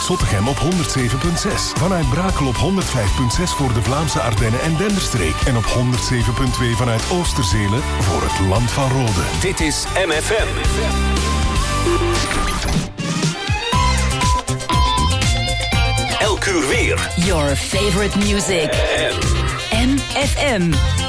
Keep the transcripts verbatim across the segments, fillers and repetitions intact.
Zottegem op honderd zeven komma zes. Vanuit Brakel op honderd vijf komma zes voor de Vlaamse Ardennen en Denderstreek. En op honderd zeven komma twee vanuit Oosterzelen voor het Land van Rode. Dit is M F M. Elk uur weer. Your favorite music. M F M.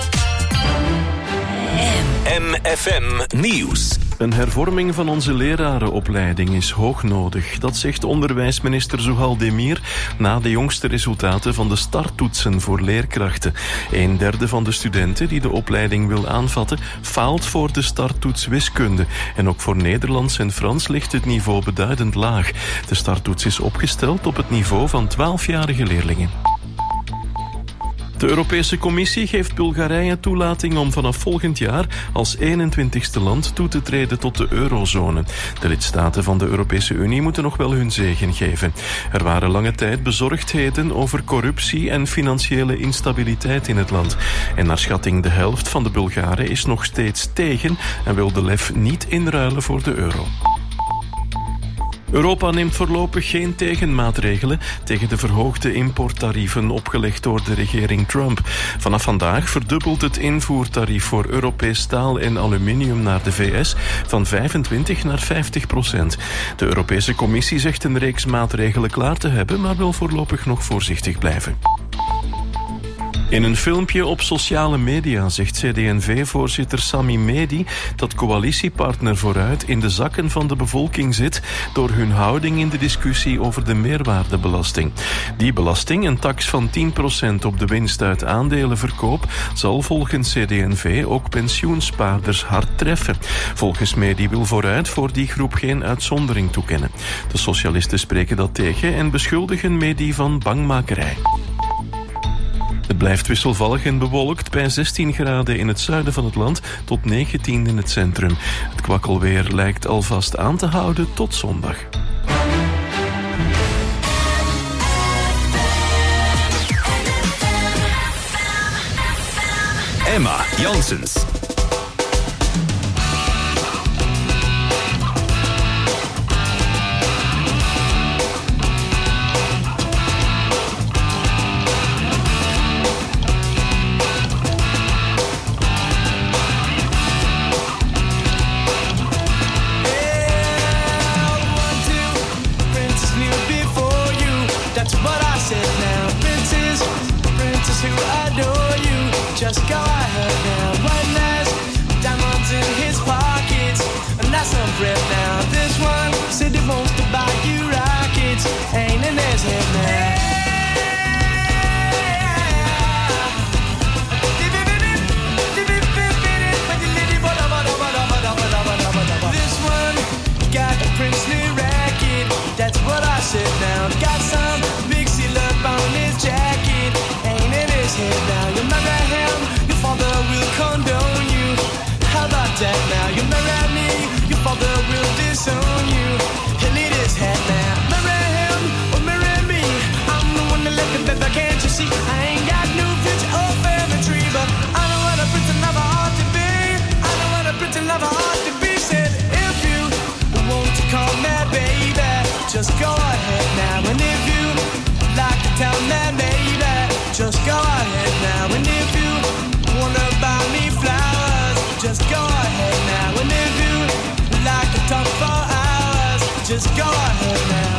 M F M Nieuws. Een hervorming van onze lerarenopleiding is hoog nodig. Dat zegt onderwijsminister Zuhal Demir na de jongste resultaten van de starttoetsen voor leerkrachten. Een derde van de studenten die de opleiding wil aanvatten faalt voor de starttoets wiskunde. En ook voor Nederlands en Frans ligt het niveau beduidend laag. De starttoets is opgesteld op het niveau van twaalfjarige leerlingen. De Europese Commissie geeft Bulgarije toelating om vanaf volgend jaar als eenentwintigste land toe te treden tot de eurozone. De lidstaten van de Europese Unie moeten nog wel hun zegen geven. Er waren lange tijd bezorgdheden over corruptie en financiële instabiliteit in het land. En naar schatting de helft van de Bulgaren is nog steeds tegen en wil de lef niet inruilen voor de euro. Europa neemt voorlopig geen tegenmaatregelen tegen de verhoogde importtarieven opgelegd door de regering Trump. Vanaf vandaag verdubbelt het invoertarief voor Europees staal en aluminium naar de V S van vijfentwintig naar vijftig procent. De Europese Commissie zegt een reeks maatregelen klaar te hebben, maar wil voorlopig nog voorzichtig blijven. In een filmpje op sociale media zegt C D en V-voorzitter Sami Medi dat coalitiepartner Vooruit in de zakken van de bevolking zit door hun houding in de discussie over de meerwaardebelasting. Die belasting, een tax van tien procent op de winst uit aandelenverkoop, zal volgens C D en V ook pensioenspaarders hard treffen. Volgens Medi wil Vooruit voor die groep geen uitzondering toekennen. De socialisten spreken dat tegen en beschuldigen Medi van bangmakerij. Het blijft wisselvallig en bewolkt bij zestien graden in het zuiden van het land tot negentien in het centrum. Het kwakkelweer lijkt alvast aan te houden tot zondag. Emma Janssens. Just go ahead now. One last diamonds in his pockets, and that's some bread now. This one said he wants to buy you rockets, ain't in his head now. This one got a princely racket, that's what I said now. Got some big seal up on his jacket, ain't in his head now. You marry him, your father will condone you. How about that now? You marry me, your father will disown you. He'll need his head now. Marry him or marry me, I'm the one that left him, baby, can't you see? I ain't got no future or family tree, but I know what a pretty lover ought to be. I know what a pretty lover ought to be. Said if you want to call me baby, just go ahead now. And if you like to tell me baby, just go ahead now. And if you wanna buy me flowers, just go ahead now. And if you like to talk for hours, just go ahead now.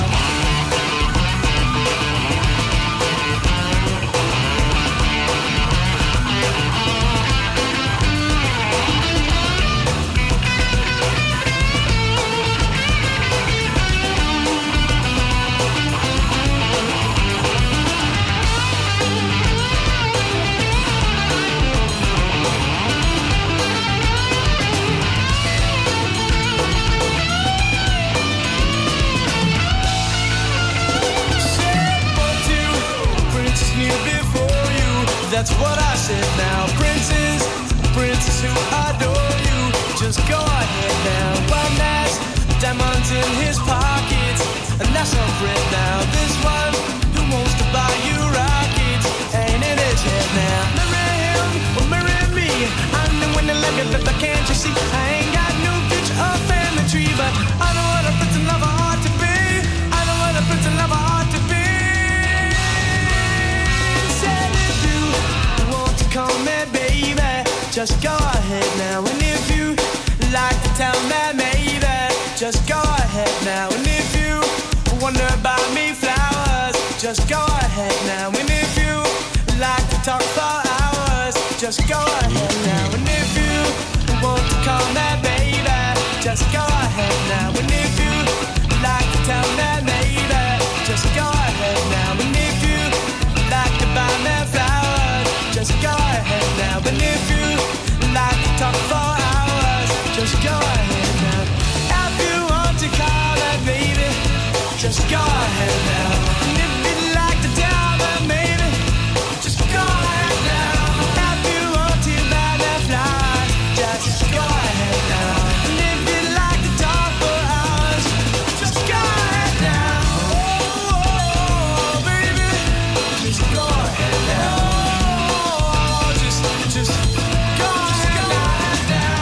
That's what I said now. Princes, princes who adore you, just go ahead now. One last diamonds in his pockets, and that's some bread now. This one who wants to buy you rockets, ain't in his head now. Marry him or marry me, I'm the one that like it, but can't you see? I ain't got no future or family tree, but I know what a pretty lover ought to be. I know what a pretty lover ought to be. just go ahead now. And if you like to tell me maybe, just go ahead now. And if you wonder about me flowers, just go ahead now. And if you like to talk for hours, just go ahead now. And if you want to call me baby, just go ahead now. And if you like to tell me maybe, just go ahead now. And if you like to buy me flowers, just go ahead now. And if you like to talk for hours, just go ahead now. If you want to call me baby, just go ahead now. And if you'd like to tell me maybe, just go ahead now. If you want to buy me flowers, just go ahead now. And if you'd like to talk for hours, just go ahead now. Oh, oh, baby, just go ahead now. Oh, just, just go ahead now.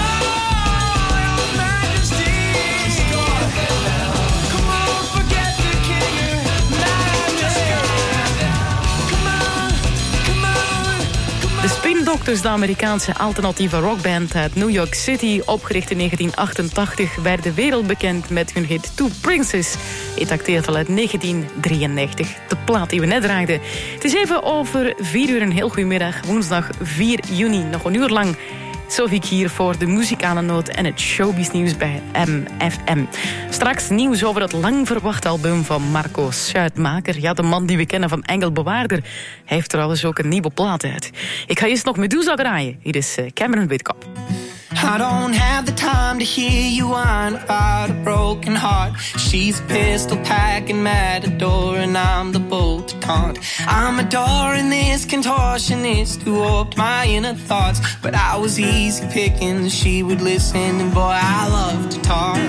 Oh, your Majesty, just go ahead now. Come on, forget the king and majesty. Come on, come on, come on. De Spin Doctors, de Amerikaanse alternatieve rockband uit New York City, opgericht in negentien achtentachtig, werden wereldbekend met hun hit Two Princes. Het acteert al uit negentien drieënnegentig, de plaat die we net draaiden. Het is even over vier uur, een heel goedemiddag, woensdag vier juni, nog een uur lang. Sophie hier voor de muzikale noot en het showbiznieuws bij M F M. Straks nieuws over het lang verwachte album van Marco Schuitmaker. Ja, de man die we kennen van Engelbewaarder. Hij heeft trouwens ook een nieuwe plaat uit. Ik ga eerst nog Medusa draaien. Hier is Cameron Whitkop. I don't have the time to hear you whine about a broken heart. She's a pistol packing matador and I'm the bull to taunt. I'm adoring this contortionist who warped my inner thoughts. But I was easy picking, she would listen, and boy, I love to talk.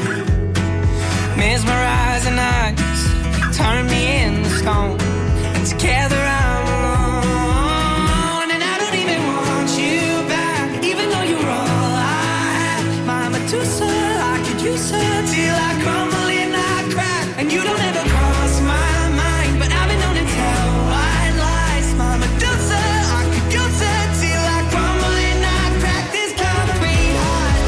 Mesmerizing eyes turn me into stone, and together I'm alone. And I don't even want you back, even though you're all Medusa, I could use her till I crumble and I crack. And you don't ever cross my mind, but I've been known to tell white lies. My Medusa, I could use her till I crumble and I crack. This concrete heart,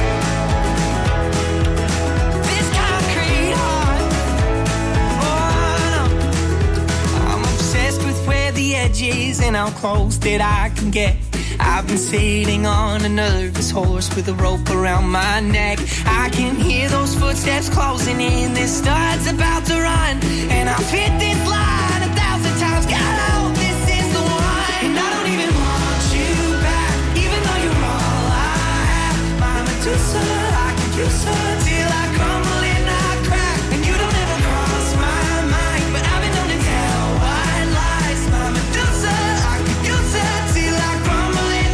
this concrete heart. Oh no, I'm obsessed with where the edge is and how close that I can get. I've been sitting on a nervous horse with a rope around my neck. I can hear those footsteps closing in, this stud's about to run. And I've hit this line a thousand times, God, I hope this is the one. And I don't even want you back, even though you're all I have. My Medusa, I could use her till I crumble and I crack. And you don't ever cross my mind, but I've been known to tell white lies. My Medusa, I could use her till I crumble.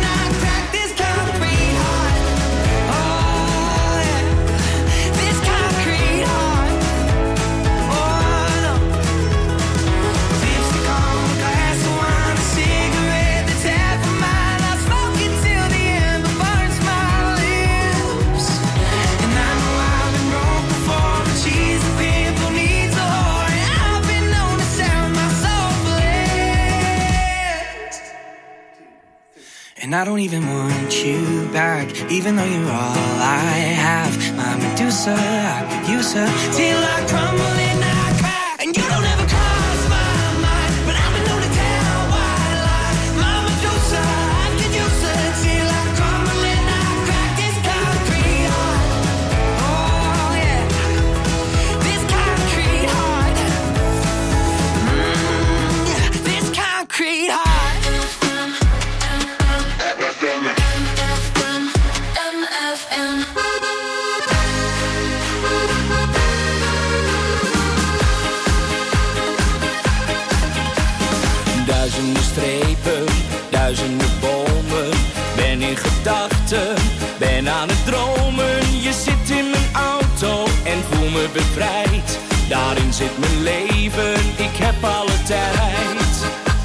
And I don't even want you back, even though you're all I have. My Medusa, I could use her till I crumble and I crack. And you don't ever cross my mind, but I've been known to tell white lies. My Medusa, I could use her till I crumble and I crack. This concrete heart, oh yeah, this concrete heart, mm, yeah, this concrete heart. Duizenden strepen, duizenden bomen. Ben in gedachten, ben aan het dromen. Je zit in mijn auto en voel me bevrijd. Daarin zit mijn leven, ik heb alle tijd.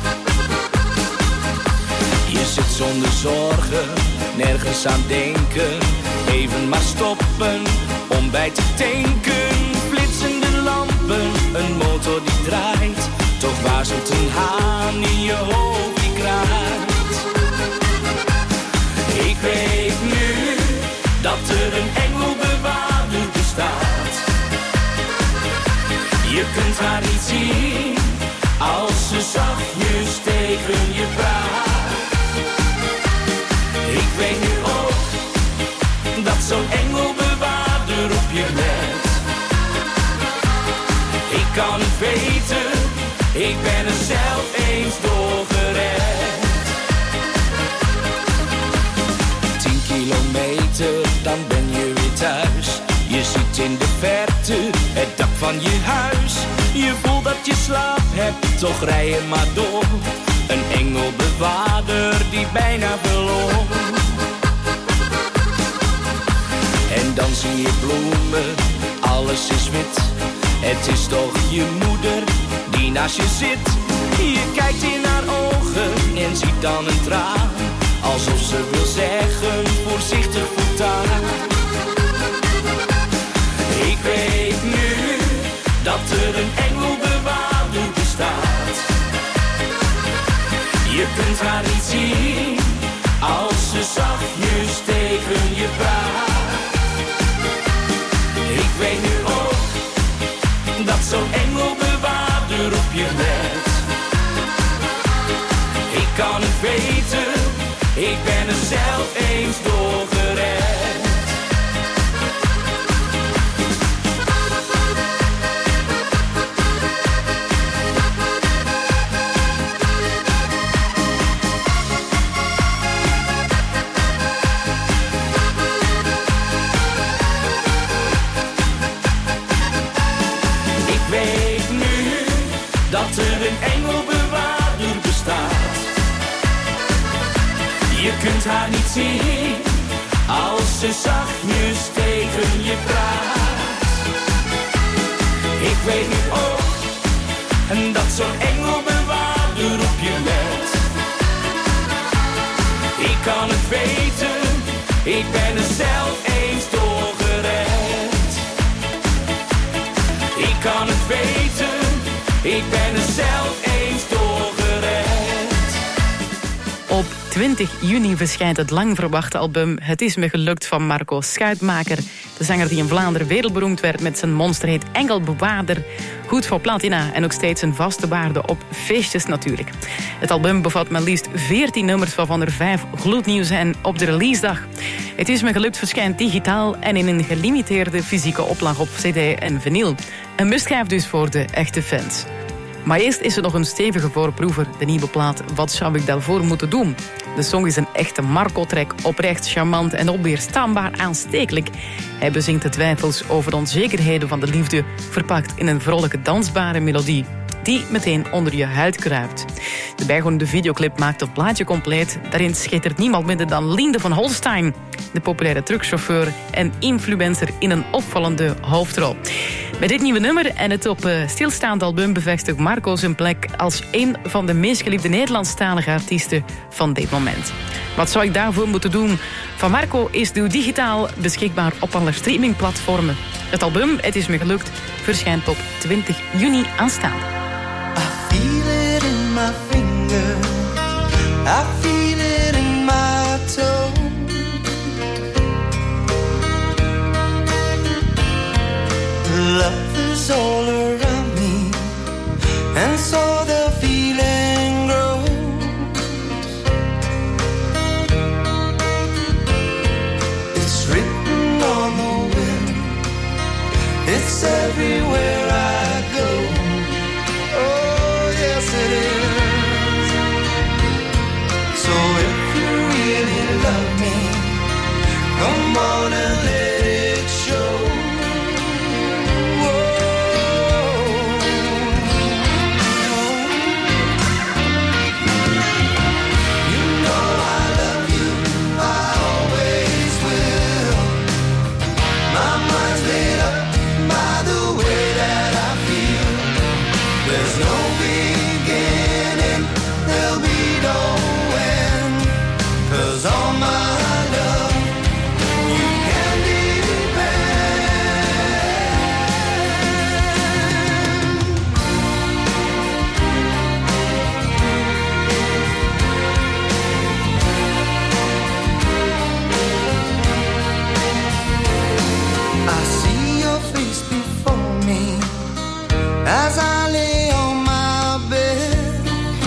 Je zit zonder zorgen, nergens aan denken. Even maar stoppen, om bij te tanken. Flitsende lampen, een motor die draait. Toch waarschuwt een haan in je hoofd die kraait. Je kunt haar niet zien als ze zachtjes tegen je praat. Ik weet nu ook dat zo'n engelbewaarder op je let. Ik kan het weten, ik ben er zelf eens door gered. Tien kilometer, dan ben je weer thuis. Je ziet in de verte het dak van je huis. Je voelt dat je slaap hebt, toch rij je maar door. Een engelbewaarder die bijna verloor. En dan zie je bloemen, alles is wit. Het is toch je moeder die naast je zit. Je kijkt in haar ogen en ziet dan een traan. Alsof ze wil zeggen, voorzichtig voortaan. Ik weet nu dat er een engelbewaarder bestaat. Je kunt haar niet zien als ze zachtjes tegen je praat. Ik weet nu ook dat zo'n engelbewaarder op je let. Ik kan het weten, ik ben er zelf eens door gered. Dat er een engelbewaarder bestaat. Je kunt haar niet zien als ze zachtjes tegen je praat. Ik weet nu ook dat zo'n engelbewaarder op je let. Ik kan het weten, ik ben er zelf eens door gered. Ik kan het weten, ik ben er zelf eens door gered. Op twintig juni verschijnt het lang verwachte album Het is me gelukt van Marco Schuitmaker. De zanger die in Vlaanderen wereldberoemd werd met zijn monsterhit Engelbewaarder. Goed voor platina en nog steeds een vaste waarde op feestjes natuurlijk. Het album bevat maar liefst veertien nummers waarvan er vijf gloednieuw zijn op de releasedag. Het is me gelukt verschijnt digitaal en in een gelimiteerde fysieke oplag op cd en vinyl. Een must-have dus voor de echte fans. Maar eerst is er nog een stevige voorproever, de nieuwe plaat Wat zou ik daarvoor moeten doen? De song is een echte Marco-track, oprecht, charmant en onweerstaanbaar aanstekelijk. Hij bezingt de twijfels over de onzekerheden van de liefde, verpakt in een vrolijke dansbare melodie die meteen onder je huid kruipt. De bijgehorende videoclip maakt het plaatje compleet. Daarin schittert niemand minder dan Linde van Holstein, de populaire truckchauffeur en influencer in een opvallende hoofdrol. Met dit nieuwe nummer en het op stilstaand album bevestigt Marco zijn plek als een van de meest geliefde Nederlandstalige artiesten van dit moment. Wat zou ik daarvoor moeten doen? Van Marco is nu digitaal beschikbaar op alle streamingplatformen. Het album Het is me gelukt verschijnt op twintig juni aanstaande. I feel it in my fingers, I feel it in my toes. Love is all around me, and so the feeling grows. It's written on the wind, it's everywhere I go. Oh, yes it is. So if you really love me, come on and let it show. Whoa. as I lay on my bed.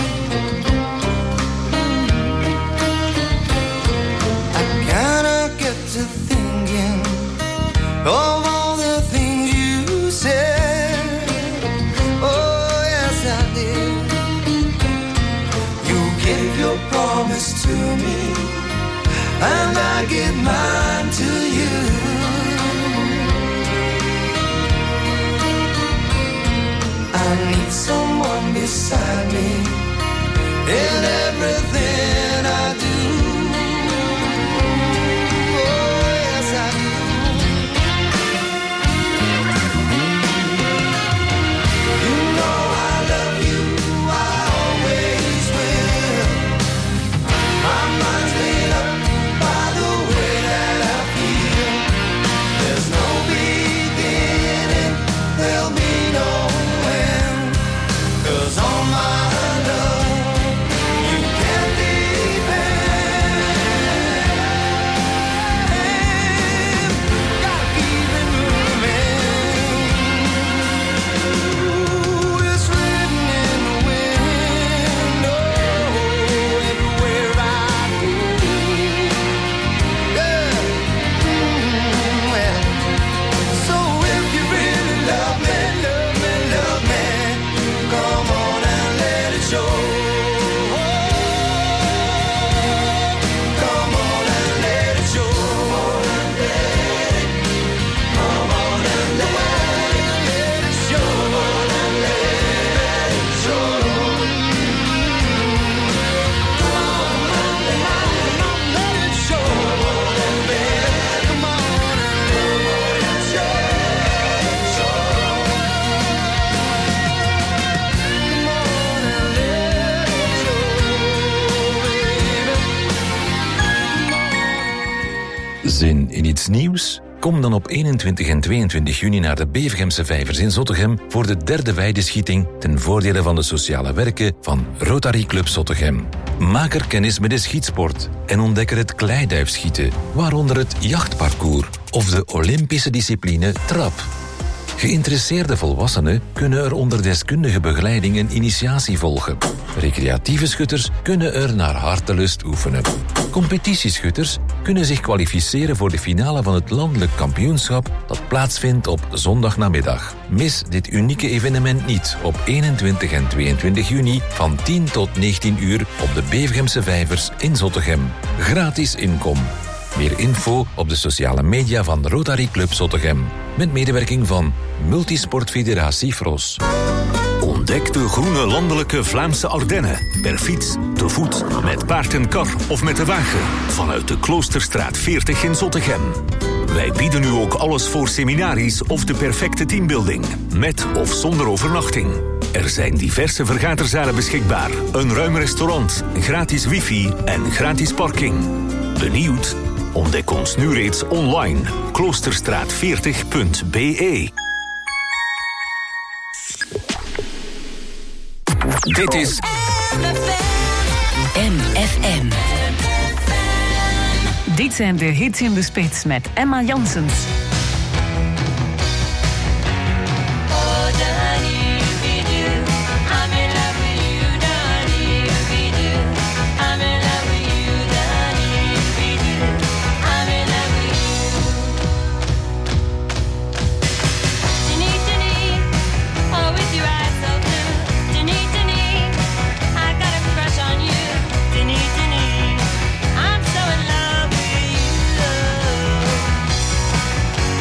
I kinda get to thinking of all the things you said. Oh yes I did. You gave your promise to me, and I give mine to you. I need someone beside me in everything I do. Oh, yes, I do. You know I love you, I always will. My mind's made up by the way that I feel. There's no beginning, there'll be no end. 'Cause on my love you can depend. Gotta keep it moving. Ooh, it's written in the wind. Oh, everywhere I go. Yeah. Mm, well. So if you really love me, love me, love me, come on and let it show. Come on and let it show. Come on and let it show. Come on and let it show. Come on and let it show. Come on and let it show. Zin in iets nieuws? Kom dan op eenentwintig en tweeëntwintig juni naar de Bevergemse Vijvers in Zottegem voor de derde weideschieting ten voordele van de sociale werken van Rotary Club Zottegem. Maak er kennis met de schietsport en ontdek er het kleiduifschieten, waaronder het jachtparcours of de Olympische discipline trap. Geïnteresseerde volwassenen kunnen er onder deskundige begeleiding een initiatie volgen. Recreatieve schutters kunnen er naar hartelust oefenen. Competitieschutters kunnen zich kwalificeren voor de finale van het landelijk kampioenschap dat plaatsvindt op zondagnamiddag. Mis dit unieke evenement niet op eenentwintig en tweeëntwintig juni van tien tot negentien uur op de Bevergemse Vijvers in Zottegem. Gratis inkom. Meer info op de sociale media van Rotary Club Zottegem. Met medewerking van Multisportfederatie Fros. Ontdek de groene landelijke Vlaamse Ardennen. Per fiets, te voet, met paard en kar of met de wagen. Vanuit de Kloosterstraat veertig in Zottegem. Wij bieden nu ook alles voor seminaries of de perfecte teambuilding. Met of zonder overnachting. Er zijn diverse vergaderzalen beschikbaar. Een ruim restaurant, gratis wifi en gratis parking. Benieuwd? Ontdek ons nu reeds online. kloosterstraat veertig punt b e. Dit is M F M. Dit zijn de hits in de spits met Emma Janssens. I'm so in love with you.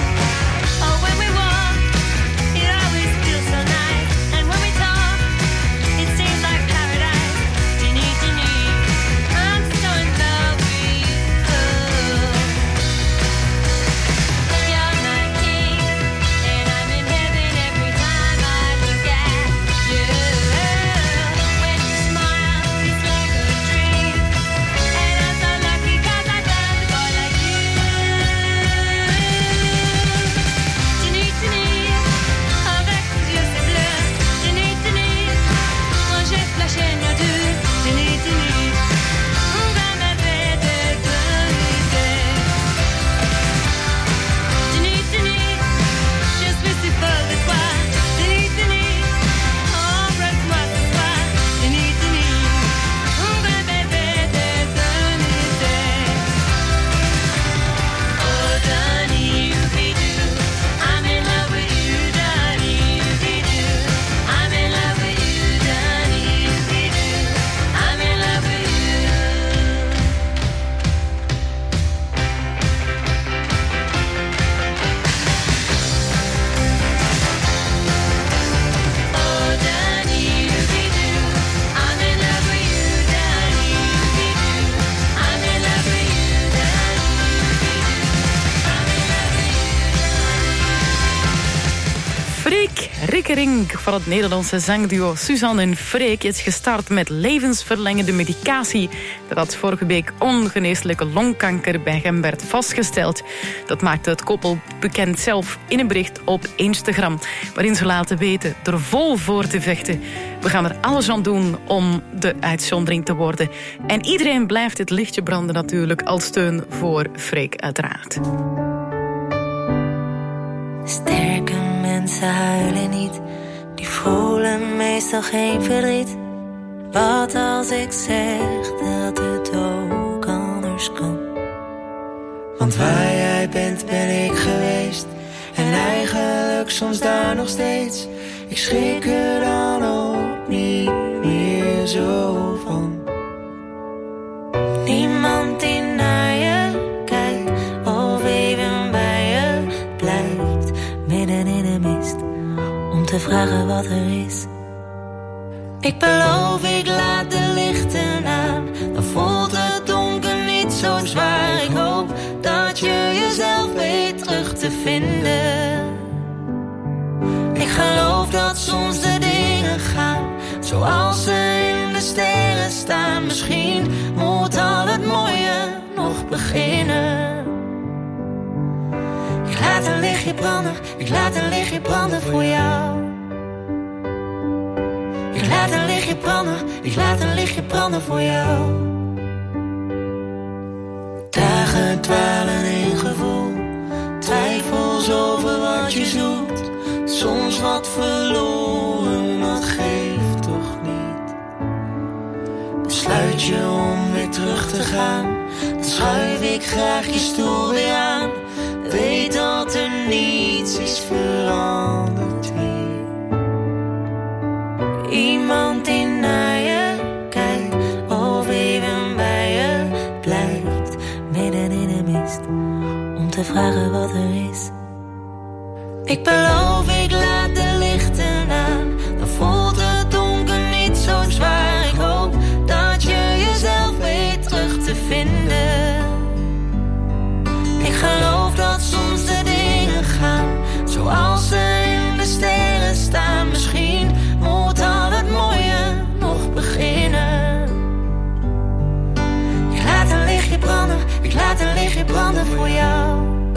Sprink van het Nederlandse zangduo Suzanne en Freek is gestart met levensverlengende medicatie. Dat had vorige week ongeneeslijke longkanker bij hem werd vastgesteld. Dat maakte het koppel bekend zelf in een bericht op Instagram, waarin ze laten weten er vol voor te vechten. We gaan er alles aan doen om de uitzondering te worden. En iedereen blijft het lichtje branden natuurlijk als steun voor Freek uiteraard. Sterke mensen huilen niet, die voelen meestal geen verdriet. Wat als ik zeg dat het ook anders kan? Want waar jij bent ben ik geweest, en eigenlijk soms daar nog steeds. Ik schrik er dan ook niet meer zo van. Niemand die naar je kijkt of even bij je blijft, midden in de mist, om te vragen wat er is. Ik beloof, ik laat de lichten aan, dan voelt het donker niet zo zwaar. Ik hoop dat je jezelf weet terug te vinden. Ik geloof dat soms de dingen gaan zoals ze in de sterren staan. Misschien moet al het mooie nog beginnen. Ik laat een lichtje branden, ik laat een lichtje branden voor jou. Ik laat een lichtje branden, ik laat een lichtje branden voor jou. Dagen dwalen in gevoel, twijfels over wat je zoekt. Soms wat verloren, dat geeft toch niet. Besluit je om weer terug te gaan, dan schuif ik graag je stoel weer aan. Weet dat er niets is veranderd hier. Iemand die naar je kijkt of even bij je blijft, midden in de mist, om te vragen wat er is. Ik beloof, ik laat de lichten aan, dan voelt het donker niet zo zwaar. Ik hoop dat je jezelf weet terug te vinden. Ik geloof dat soms de dingen gaan zoals ze in de sterren staan. Misschien moet al het mooie nog beginnen. Ik laat een lichtje branden, ik laat een lichtje branden voor jou.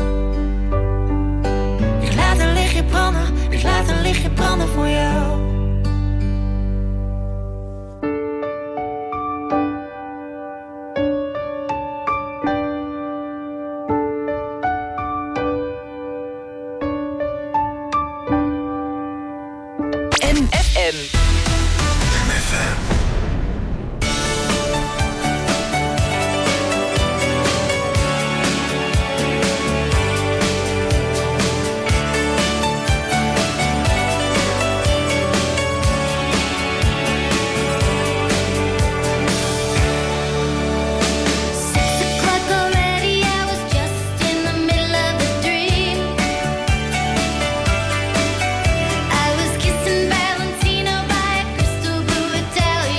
Ik laat een lichtje branden, ik laat een lichtje branden voor jou. M F M. M F M. Valentino by a crystal blue Italian.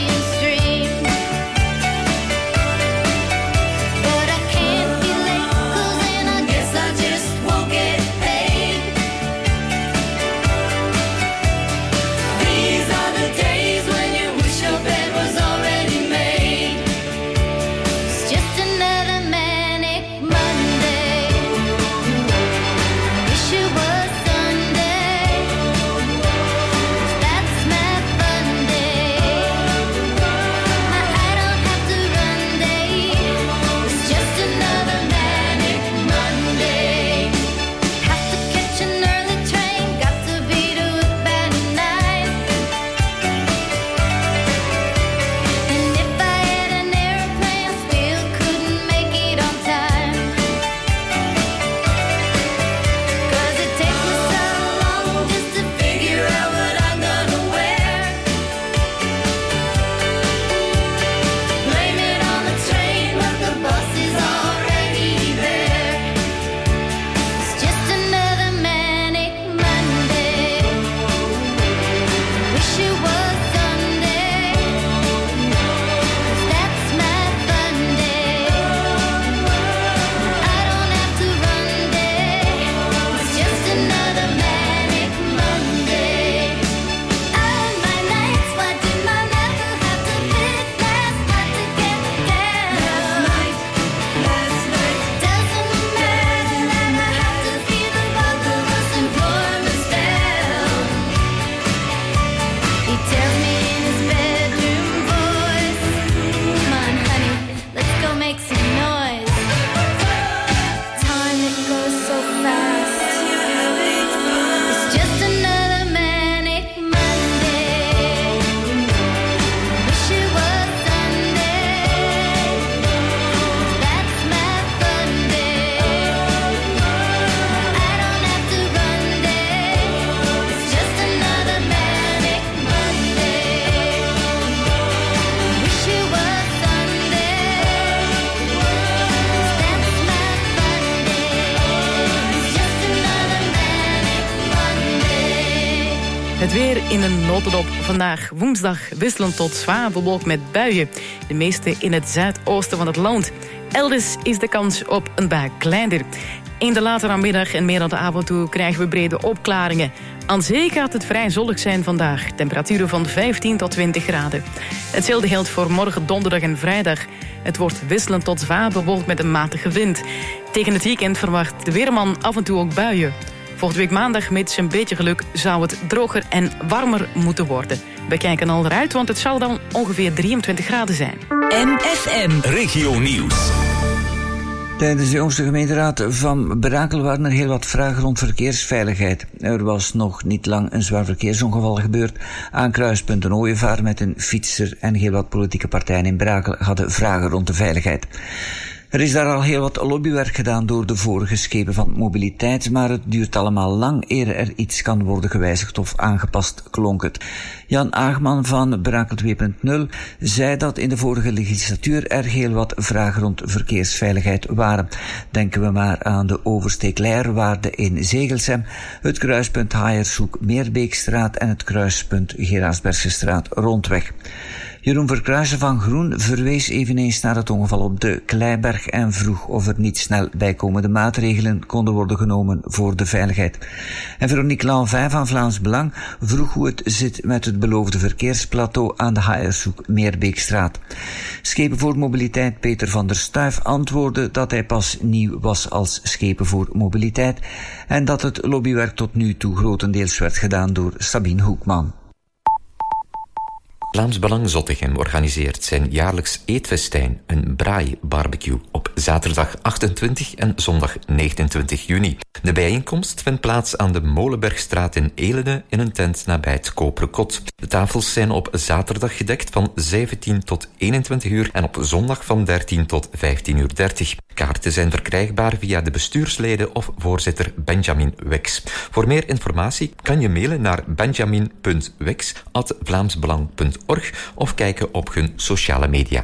weer in een notendop. Vandaag woensdag wisselend tot zwaar bewolkt met buien. De meeste in het zuidoosten van het land. Elders is de kans op een bui kleiner. In de late namiddag en meer aan de avond toe krijgen we brede opklaringen. Aan zee gaat het vrij zonnig zijn vandaag. Temperaturen van vijftien tot twintig graden. Hetzelfde geldt voor morgen donderdag en vrijdag. Het wordt wisselend tot zwaar bewolkt met een matige wind. Tegen het weekend verwacht de weerman af en toe ook buien. Volgende week maandag, met een beetje geluk, zou het droger en warmer moeten worden. We kijken al eruit, want het zal dan ongeveer drieëntwintig graden zijn. M F M Regio Nieuws. Tijdens de jongste gemeenteraad van Brakel waren er heel wat vragen rond verkeersveiligheid. Er was nog niet lang een zwaar verkeersongeval gebeurd aan kruispunt een Ooievaar met een fietser en heel wat politieke partijen in Brakel hadden vragen rond de veiligheid. Er is daar al heel wat lobbywerk gedaan door de vorige schepen van mobiliteit, maar het duurt allemaal lang eer er iets kan worden gewijzigd of aangepast, klonk het. Jan Aagman van Brakel twee punt nul zei dat in de vorige legislatuur er heel wat vragen rond verkeersveiligheid waren. Denken we maar aan de oversteekleierwaarde in Zegelsem, het kruispunt Haaiershoek-Meerbeekstraat en het kruispunt Geraasbergsestraat rondweg. Jeroen Verkruijsen van Groen verwees eveneens naar het ongeval op de Kleiberg en vroeg of er niet snel bijkomende maatregelen konden worden genomen voor de veiligheid. En Veronique Lanvin van Vlaams Belang vroeg hoe het zit met het beloofde verkeersplateau aan de Haaiershoek-Meerbeekstraat. Schepen voor mobiliteit Peter van der Stuif antwoordde dat hij pas nieuw was als schepen voor mobiliteit en dat het lobbywerk tot nu toe grotendeels werd gedaan door Sabine Hoekman. Vlaams Belang Zottegem organiseert zijn jaarlijks eetfestijn, een braai-barbecue, op zaterdag achtentwintig en zondag negenentwintig juni. De bijeenkomst vindt plaats aan de Molenbergstraat in Elene in een tent nabij het Koperen Kot. De tafels zijn op zaterdag gedekt van zeventien tot eenentwintig uur en op zondag van dertien tot vijftien uur dertig. Kaarten zijn verkrijgbaar via de bestuursleden of voorzitter Benjamin Wex. Voor meer informatie kan je mailen naar benjamin punt wex at vlaamsbelang punt org of kijken op hun sociale media.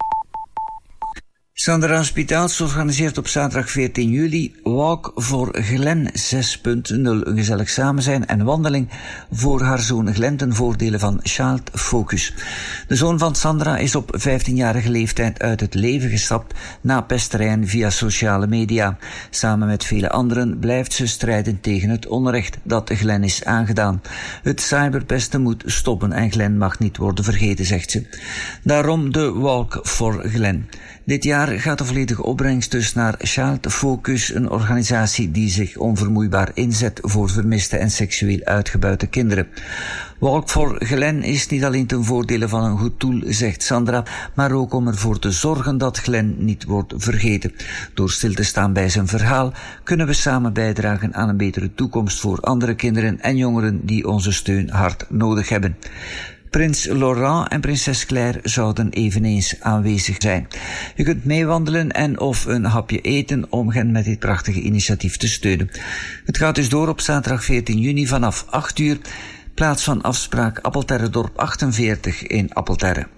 Sandra Spitaals organiseert op zaterdag veertien juli Walk voor Glen zes punt nul. Een gezellig samen zijn en wandeling voor haar zoon Glen ten voordele van Child Focus. De zoon van Sandra is op vijftienjarige leeftijd uit het leven gestapt na pesterijen via sociale media. Samen met vele anderen blijft ze strijden tegen het onrecht dat Glen is aangedaan. Het cyberpesten moet stoppen en Glen mag niet worden vergeten, zegt ze. Daarom de Walk for Glen. Dit jaar gaat de volledige opbrengst dus naar Child Focus, een organisatie die zich onvermoeibaar inzet voor vermiste en seksueel uitgebuite kinderen. Walk for Glen is niet alleen ten voordele van een goed doel, zegt Sandra, maar ook om ervoor te zorgen dat Glen niet wordt vergeten. Door stil te staan bij zijn verhaal kunnen we samen bijdragen aan een betere toekomst voor andere kinderen en jongeren die onze steun hard nodig hebben. Prins Laurent en prinses Claire zouden eveneens aanwezig zijn. Je kunt meewandelen en of een hapje eten om hen met dit prachtige initiatief te steunen. Het gaat dus door op zaterdag veertien juni vanaf acht uur. Plaats van afspraak Appelterredorp achtenveertig in Appelterre.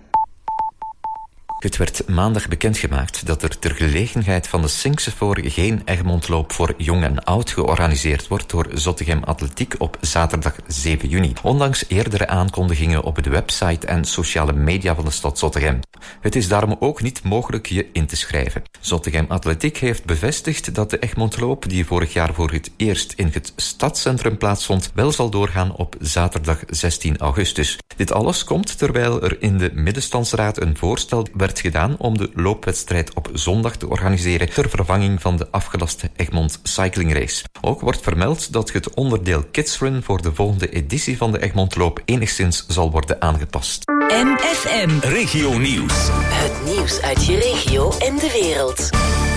Het werd maandag bekendgemaakt dat er ter gelegenheid van de Singsefoor geen Egmontloop voor jong en oud georganiseerd wordt door Zottegem Atletiek op zaterdag zeven juni. Ondanks eerdere aankondigingen op de website en sociale media van de stad Zottegem. Het is daarom ook niet mogelijk je in te schrijven. Zottegem Atletiek heeft bevestigd dat de Egmontloop, die vorig jaar voor het eerst in het stadscentrum plaatsvond, wel zal doorgaan op zaterdag zestien augustus. Dit alles komt terwijl er in de Middenstandsraad een voorstel werd gedaan om de loopwedstrijd op zondag te organiseren ter vervanging van de afgelaste Egmond Cycling Race. Ook wordt vermeld dat het onderdeel Kids Run voor de volgende editie van de Egmondloop enigszins zal worden aangepast. M F M Regio Nieuws. Het nieuws uit je regio en de wereld.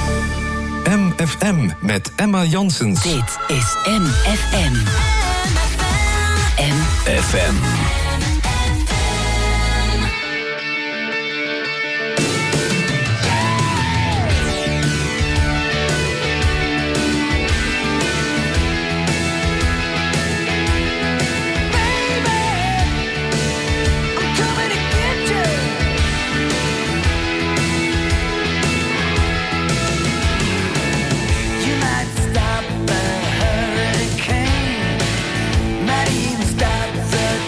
M F M met Emma Janssens. Dit is M F M. M F M. Stop the hurricane, might even stop the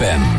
M.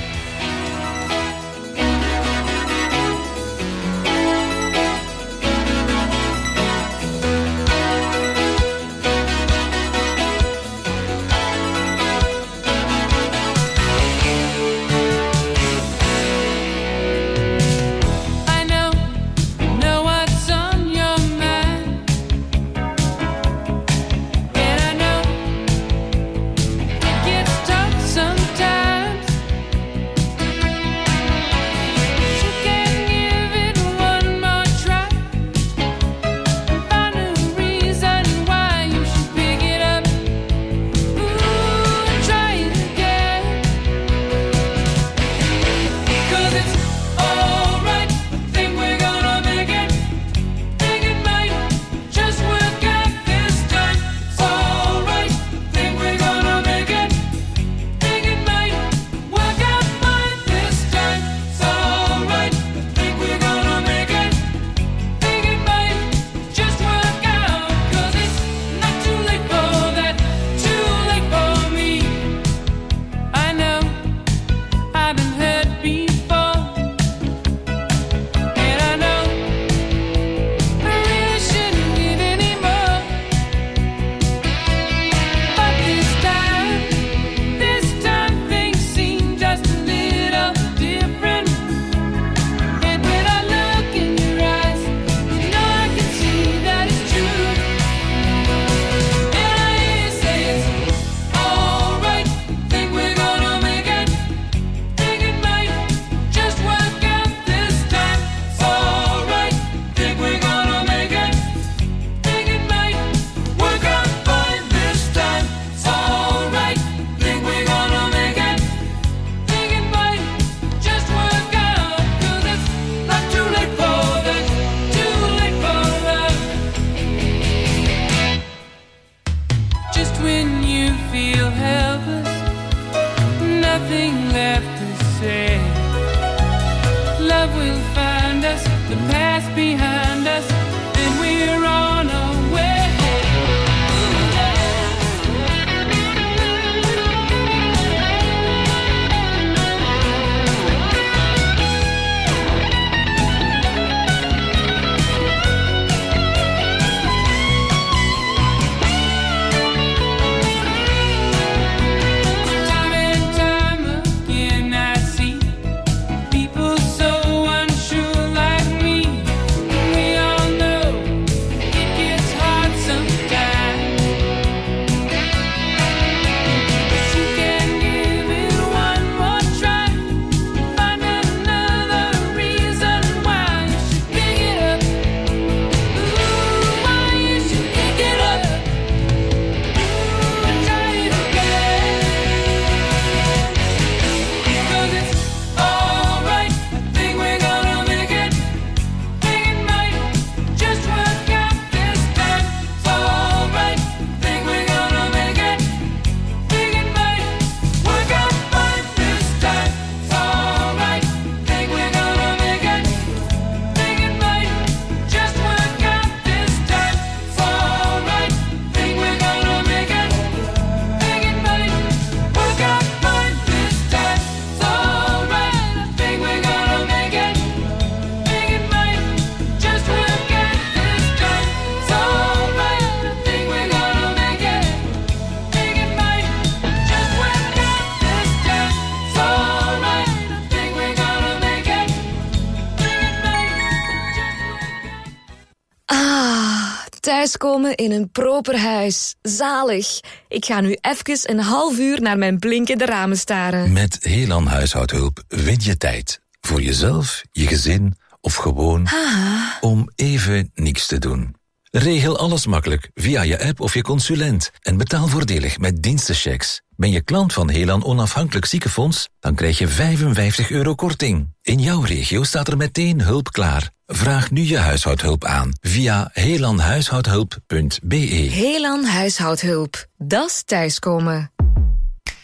Thuiskomen in een proper huis. Zalig. Ik ga nu even een half uur naar mijn blinkende ramen staren. Met Helan Huishoudhulp win je tijd. Voor jezelf, je gezin of gewoon Ah. om even niks te doen. Regel alles makkelijk via je app of je consulent. En betaal voordelig met dienstenchecks. Ben je klant van Helan Onafhankelijk Ziekenfonds? Dan krijg je vijfenvijftig euro korting. In jouw regio staat er meteen hulp klaar. Vraag nu je huishoudhulp aan via helanhuishoudhulp punt be. Helan Huishoudhulp. Dat is thuiskomen.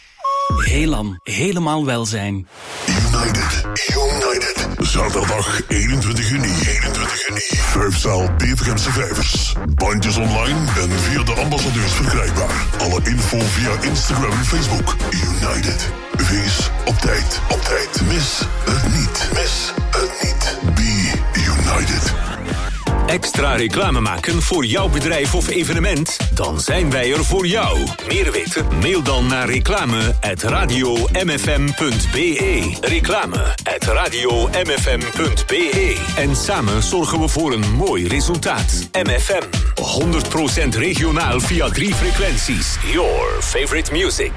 Helam, helemaal welzijn. United, United. Zaterdag eenentwintig juni. eenentwintig juni. Vijfzaal Bevergemse Vijvers. Bandjes online en via de ambassadeurs verkrijgbaar. Alle info via Instagram en Facebook. United. Wees op tijd. Op tijd. Mis het niet. Mis het niet. Be United. Extra reclame maken voor jouw bedrijf of evenement? Dan zijn wij er voor jou. Meer weten? Mail dan naar reclame at radio m f m punt b e. Reclame at radio m f m punt b e. En samen zorgen we voor een mooi resultaat. M F M. honderd procent regionaal via drie frequenties. Your favorite music.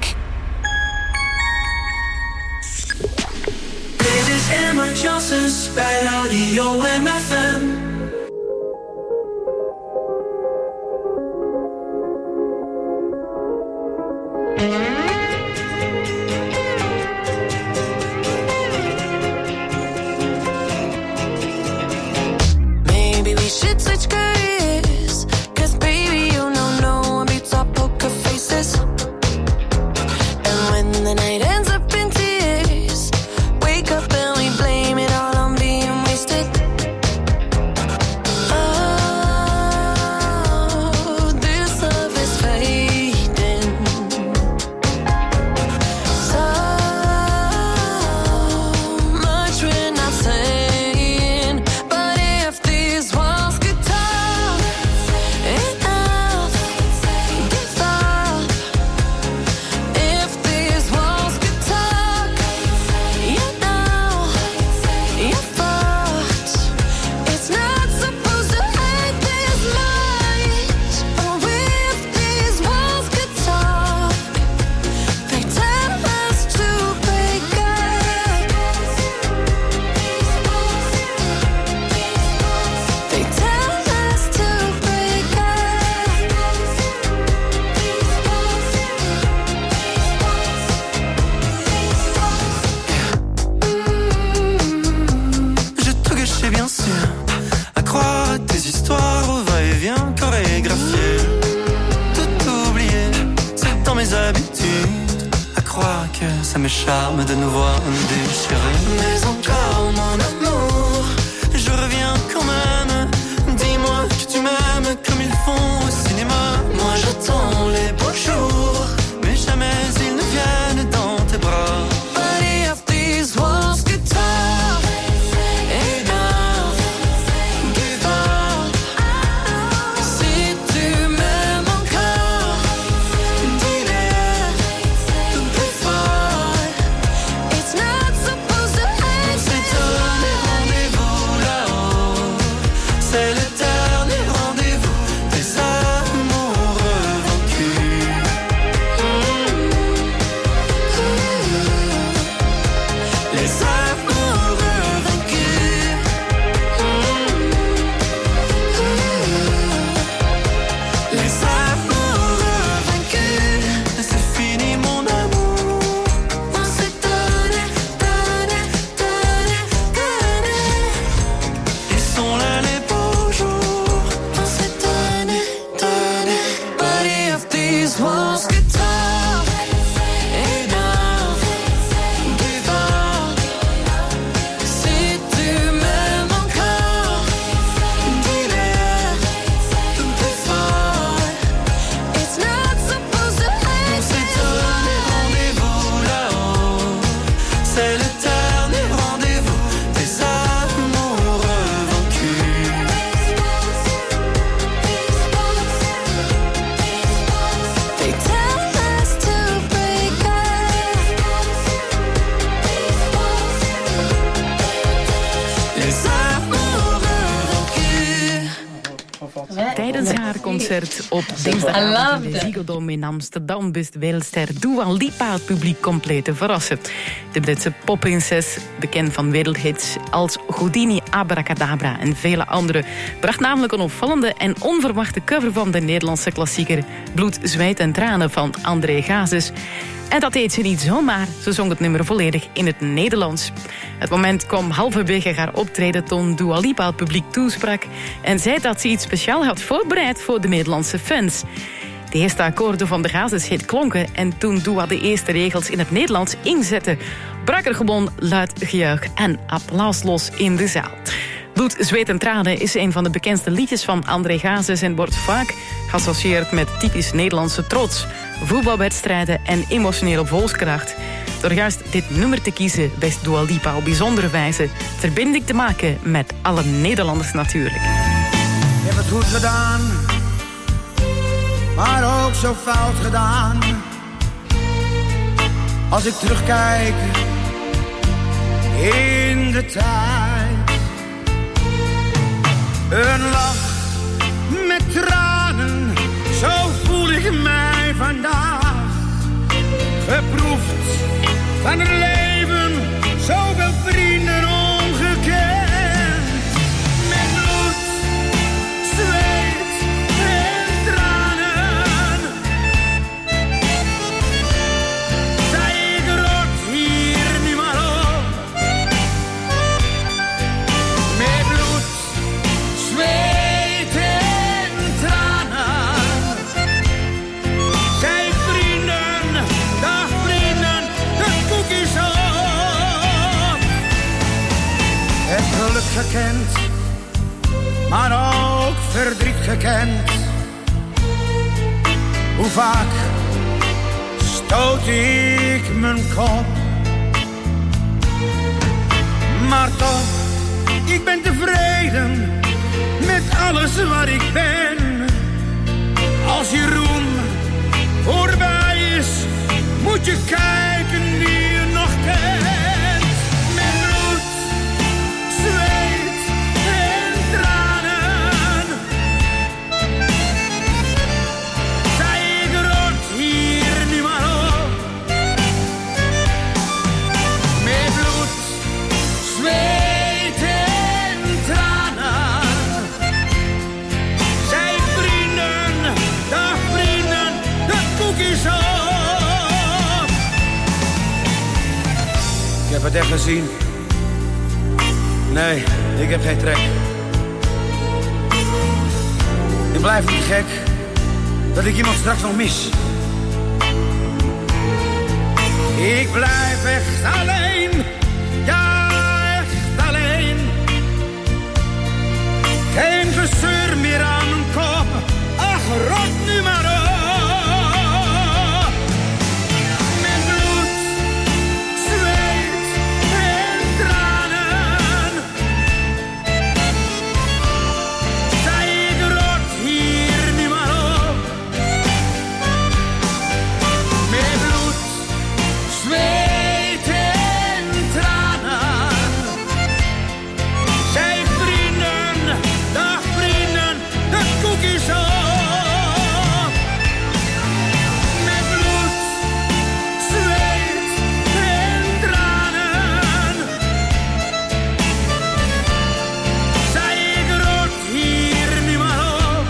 Dit is Emma Johnsons bij Radio M F M. Maybe we should switch careers, 'cause baby you know no one beats our poker faces. And when the night ends up in tears, wake up and we blame it all on being wasted. Oh, this love is fading. So much we're not saying, but if these walls could talk, enough, give up. If these walls could talk, you know, you're fucked. It's not supposed to hurt this much. Oh, if these walls could talk, they tell us to break up. They tell us to break up. Je te gâchais bien sûr, à croire à tes histoires au va-et-vient chorégraphié. Tout oublier, c'est dans mes habitudes. À croire que ça me charme de nous voir nous déchirer. Mais encore mon amour, je reviens quand même. Dis-moi que tu m'aimes comme ils font au cinéma. Moi j'attends les beaux jours, mais jamais ils ne viennent dans tes bras. But if these walls could talk, enough, give up. Si tu m'aimes encore, dis-le plus fort. It's not supposed to hurt. C'est donné rendez-vous là-haut. C'est le dernier rendez-vous des amoureux vaincus. Les amoureux vaincus. Les amoureux vaincus. C'est fini mon amour. On s'est donné, donné, donné, donné. Ils sont là les beaux jours. On s'est donné, donné. But if these walls could talk, enough, give up. Si tu m'aimes encore, dis-le plus fort. It's not supposed to hurt. On s'est donné rendez-vous là-haut. C'est le dernier rendez-vous des amoureux vaincus. They tell us to break up. Les amoureux vaincus. Tijdens haar concert op dinsdagavond in de Ziggo Dome in Amsterdam wist wereldster Dua Lipa het publiek compleet te verrassen. De Britse popprinses, bekend van wereldhits als Houdini, Abracadabra en vele andere, bracht namelijk een opvallende en onverwachte cover van de Nederlandse klassieker Bloed, Zweet en Tranen van André Hazes. En dat deed ze niet zomaar, ze zong het nummer volledig in het Nederlands. Het moment kwam halverwege haar optreden toen Dua Lipa het publiek toesprak en zei dat ze iets speciaal had voorbereid voor de Nederlandse fans. De eerste akkoorden van de Hazes klonken en toen Dua de eerste regels in het Nederlands inzette, brak er gewoon luid gejuich en applaus los in de zaal. Bloed, zweet en tranen is een van de bekendste liedjes van André Hazes en wordt vaak geassocieerd met typisch Nederlandse trots, voetbalwedstrijden en emotionele volkskracht. Door juist dit nummer te kiezen wist Dua Lipa op bijzondere wijze verbinding te maken met alle Nederlanders natuurlijk. Je hebt het goed gedaan, maar ook zo fout gedaan. Als ik terugkijk in de tijd, een lach met tranen, zo voel ik mij vandaag. Geproefd van het leven, zoveel vrienden ongekend. Met bloed, zweet en tranen, zei ik rot hier nu maar op. Met bloed, zweet en tranen, zei ik vrienden, dag vrienden, de koekjes op. Het geluk gekend, maar ook verdriet gekend. Hoe vaak stoot ik mijn kop, maar toch, ik ben tevreden met alles wat ik ben. Als je roem voorbij is, moet je kijken wie je nog kent. Met bloed, zweet en tranen, zei ik rot hier nu maar op. Met bloed, zweet en tranen, zei ik vrienden, dag vrienden, de koekjes op. Ik heb het echt gezien. Nee, ik heb geen trek. Ik blijf niet gek dat ik iemand straks nog mis. Ik blijf echt alleen, ja echt alleen. Geen gezeur meer aan mijn kop, ach rot nu maar op. Met bloed, zweet en tranen, zei ik rot hier nu maar op. Met bloed, zweet en tranen, zei ik vrienden, dag vrienden, de koekjes op. Met bloed, zweet en tranen, zei ik rot hier nu maar op.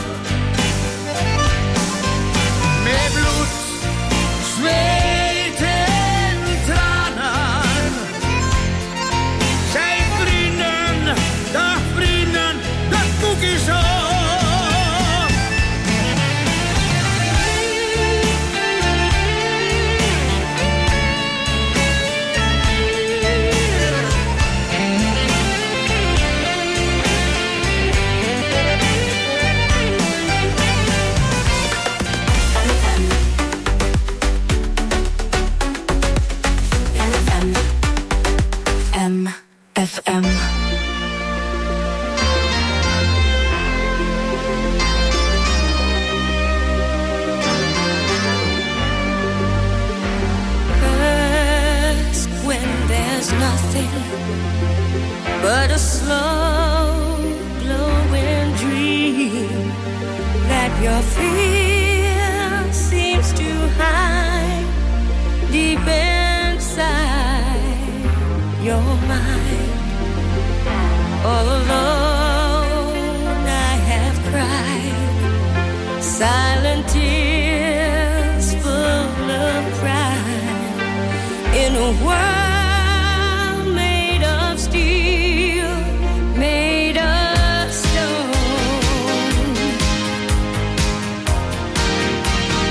Met bloed, zweet en tranen, zei ik vrienden, dag vrienden, de koekjes op. M F M. First, when there's nothing but a slow glowing dream that your fear seems to hide deep inside your mind. All alone I have cried silent tears full of pride in a world made of steel, made of stone.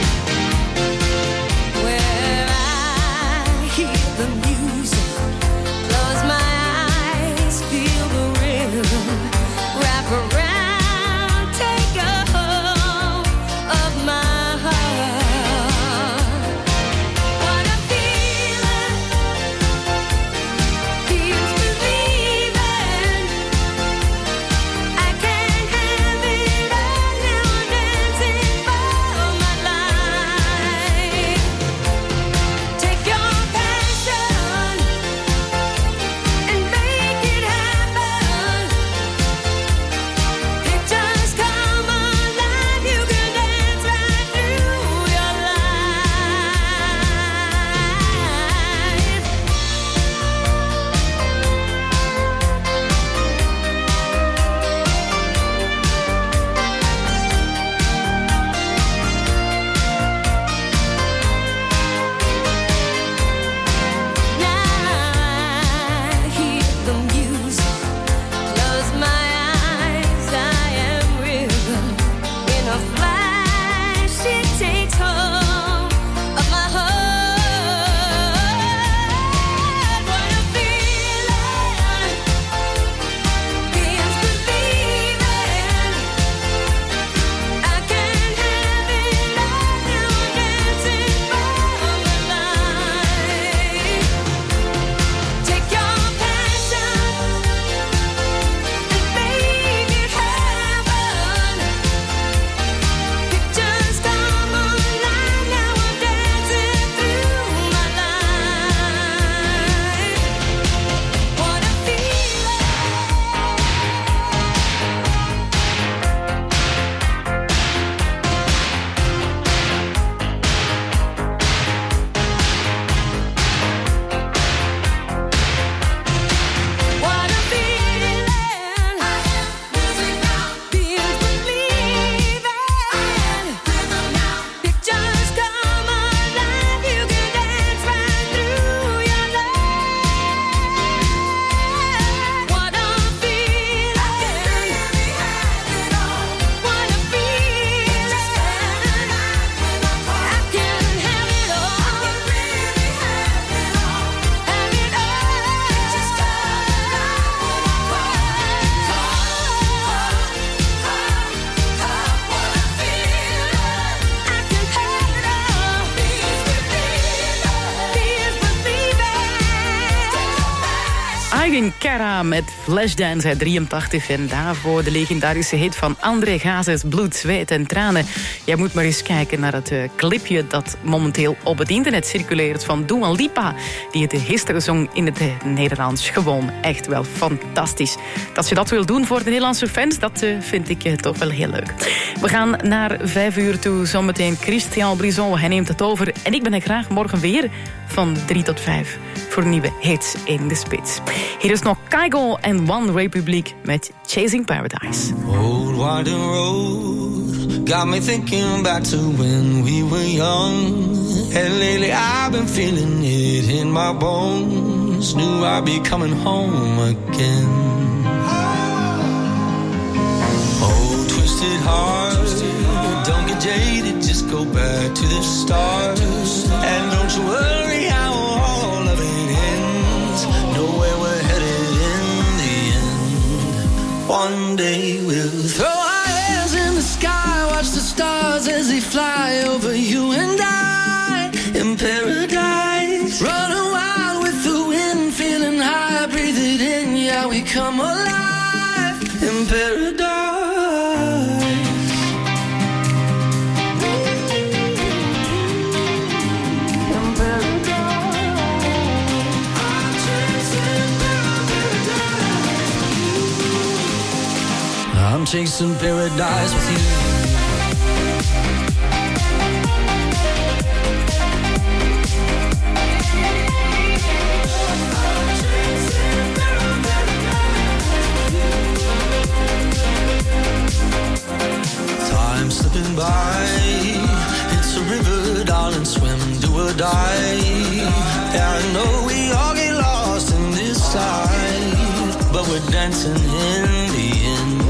Eigen Cara met Flashdance uit drieëntachtig. En daarvoor de legendarische hit van André Hazes, Bloed, Zweet en Tranen. Jij moet maar eens kijken naar het uh, clipje dat momenteel op het internet circuleert van Dua Lipa, die het gisteren zong in het uh, Nederlands. Gewoon echt wel fantastisch. Dat je dat wil doen voor de Nederlandse fans, dat uh, vind ik uh, toch wel heel leuk. We gaan naar vijf uur toe. Zometeen Christian Brison, hij neemt het over. En ik ben er graag morgen weer van drie tot vijf voor nieuwe hits in de spits. Hier is nog Kygo en One Republic met Chasing Paradise. Old winding road got me thinking back to when we were young. And lately I've been feeling it in my bones. Knew I'd be coming home again. Oh, twisted heart, don't get jaded, just go back to the start. And don't you worry how all of it ends. Know where we're headed in the end. One day we'll throw our hands in the sky, watch the stars as they fly over you and I in paradise. Running wild with the wind, feeling high, breathe it in, yeah, we come alive in paradise. I'm chasing paradise with you. Time slipping by, it's a river, darling, swim, do or die. Yeah, I know we all get lost in this life, but we're dancing in the end.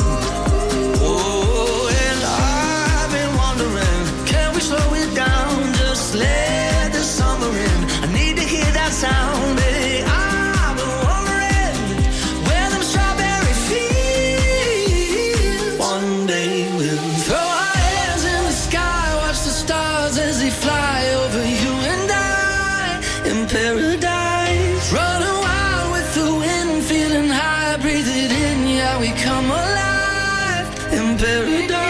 Slow it down, just let the summer in. I need to hear that sound, baby. I've been wondering where them strawberry fields. One day we'll throw our hands in the sky, watch the stars as they fly over you and I in paradise. Running wild with the wind, feeling high, breathe it in, yeah, we come alive in paradise.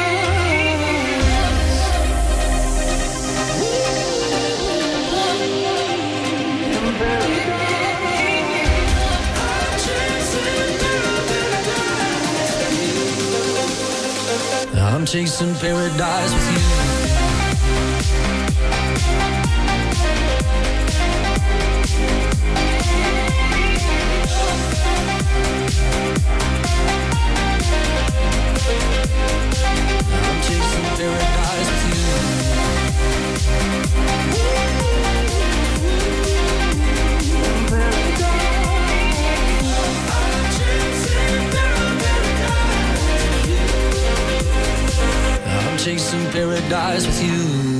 I'm chasing paradise with you. I'm chasing paradise with you. I'm chasing paradise with you.